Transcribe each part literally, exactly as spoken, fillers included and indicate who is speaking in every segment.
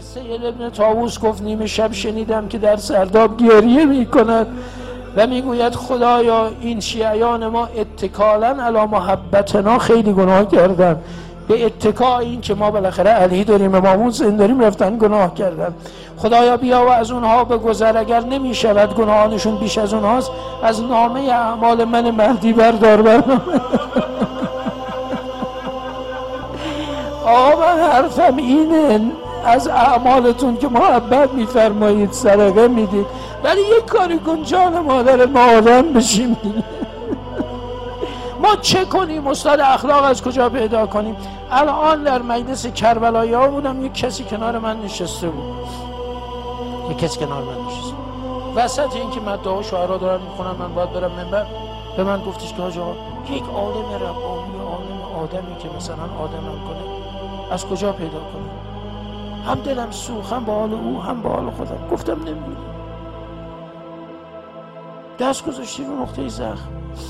Speaker 1: سید ابن طاووس گفت نیمه شب شنیدم که در سرداب گریه می کند و میگوید خدایا این شیعیان ما اتکالا علی محبتنا خیلی گناه کردن، به اتکا این که ما بالاخره علی داریم امام حسین داریم رفتن گناه کردن. خدایا بیا و از اونها بگذر، اگر نمی شود گناهانشون بیش از اونهاست از نامه اعمال من مهدی بردار برنامه. آقا من حرفم اینه، از اعمالتون که محبت میفرمایید صدقه میدید، ولی یک کاری کن جان مادر ما آدم بشیم. ما چه کنیم؟ استاد اخلاق از کجا پیدا کنیم؟ الان در مجلس کربلایی ها بودم، یک کسی کنار من نشسته بود، یک کسی کنار من نشسته وسط این که مدعا و شعرها دارن میخونن من باید برم منبر، به من گفتش که آقا یک عالم ربانی، عالم آدمی که مثلا آدم هم کنه از کجا پیدا کنه؟ هم دلم سوخت، هم با حال او هم با حال خودم. گفتم نمیدونم. دست گذاشتی رو نقطه زخم.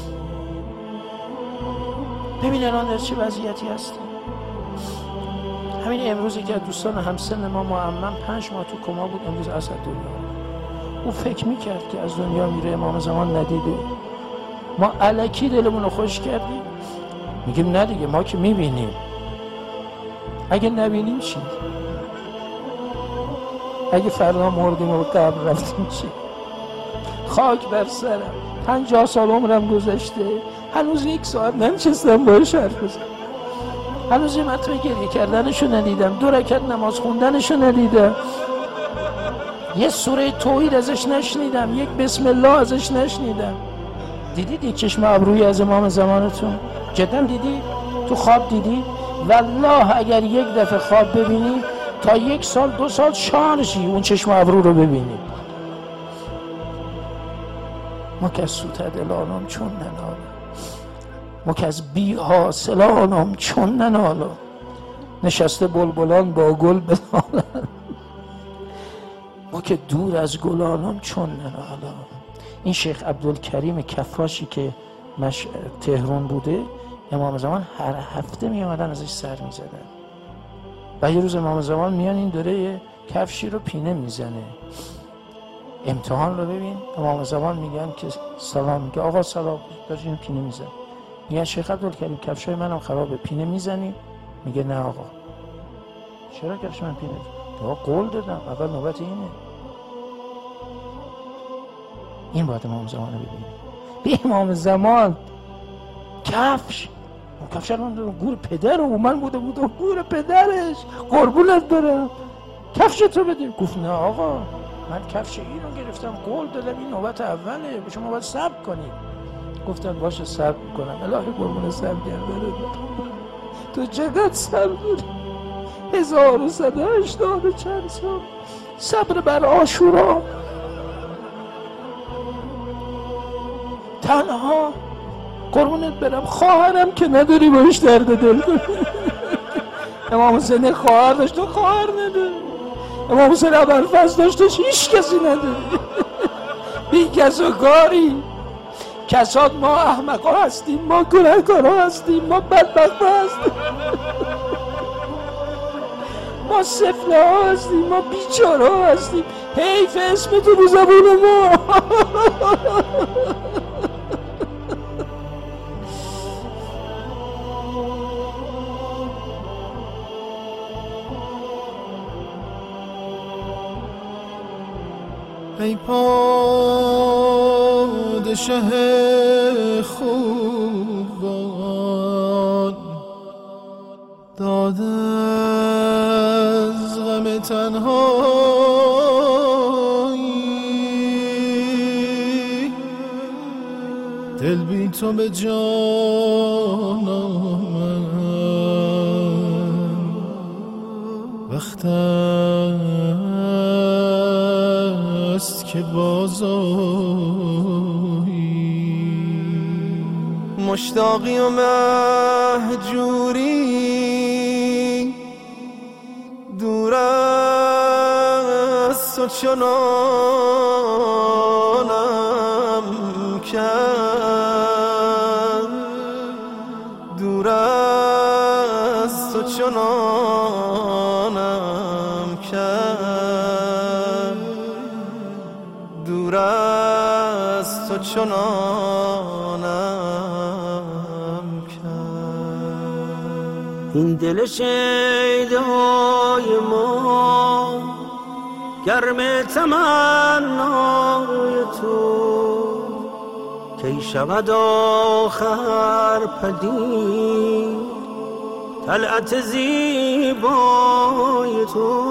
Speaker 1: ببین الان در چه وضعیتی هستی. همین امروزی که دوستان همسن ما معمم پنج ماه تو کما بود، امروز اسد دنیا. او فکر میکرد که از دنیا میره، امام زمان ندیده. ما الکی دلمون رو خوش کردیم، میگیم نه دیگه ما که میبینیم، اگه نبینیم چی؟ اگه فردا مردیم و قبر رفتیم چی؟ خاک بر سرم، پنجاه سال عمرم گذشته، هنوز یک ساعت ننشستم باش حرف بزنم، هنوز یه مطمئن گریه کردنشو ندیدم، دو رکعت نماز خوندنشو ندیدم، یه سوره توحید ازش نشنیدم، یک بسم الله ازش نشنیدم. دیدید یک چشم ابرویی از امام زمانتون؟ جدا دیدی؟ تو خواب دیدی؟ والله اگر یک دفعه خواب ببینی تا یک سال دو سال شانشی اون چشم ابرو رو ببینی. ما که از سوتدلانم چون ننالم، ما که از بی حاصلانم چون ننالم، نشسته بلبلان با گل بنالم، ما که دور از گلانم چون ننالم. این شیخ عبدالکریم کفاشی که مش... تهران بوده، امام زمان هر هفته می آمدن ازش سر می زدن و یه روز امام زمان میان این دوره کفشی رو پینه میزنه. امتحان رو ببین، امام زمان میگن که سلام، میگه آقا سلام، داشت این پینه میزن. میگن شیخ عبدالکریم کفشای منم خرابه، پینه میزنی؟ میگه نه آقا. چرا کفش من پینه؟ آقا قول دادم، اول نوبت اینه. این باید امام زمان رو ببینیم. به امام زمان کفش کفش رو گور پدر و من بوده بوده گور پدرش، قربونت برم کفش تو بده. گفت نه آقا من کفش این رو گرفتم، قول دادم این نوبت اوله، به شما باید صبر کنید. گفتن باشه صبر کنم. الهی قربون صبر گرده تو چقدر صبر داری؟ هزار و صد و هشتاد و چند سال صبر بر عاشورا، تنها قربونت برم خواهرم که نداری باش درد دل کنی. امام حسین خواهر داشت، تو خواهر نداری. امام حسین ابوالفضل داشت، هیچ کسی نداری. بی کس و کاری. کساد ما احمقا هستیم، ما گناهکارا هستیم، ما بدبخت هستیم، ما سفله ها هستیم، ما بیچاره ها هستیم. حیف اسم تو رو زبون ما.
Speaker 2: ای پادشه خوبان، داد از غم تنهایی، دل بی تو به جان آمد، وقت است که بازایی. مشتاقی و مهجوری دور از تو چنانم کرد، دور از تو چنانم کرد چنانم کرد.
Speaker 3: این دل شیدای ما گرم تمنای تو، کی شود آخر پدید طلعت زیبای تو.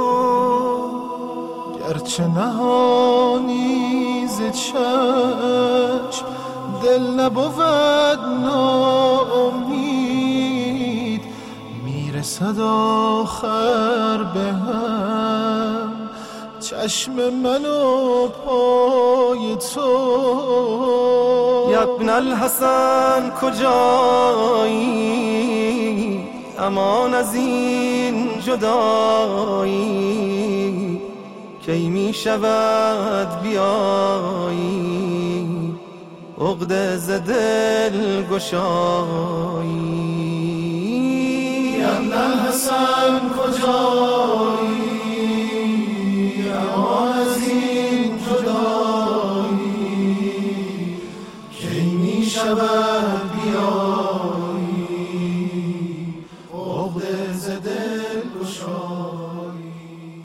Speaker 4: گرچه نهانی ز چشم دل نبود ناامید، میرسد آخر به هم چشم من و پای تو.
Speaker 2: یا ابن الحسن کجایی، امان از این جدایی، کی می شود بیایی عقده ز دل گشایی.
Speaker 4: یا ابن الحسن کجایی، امان از این جدایی، کی می شود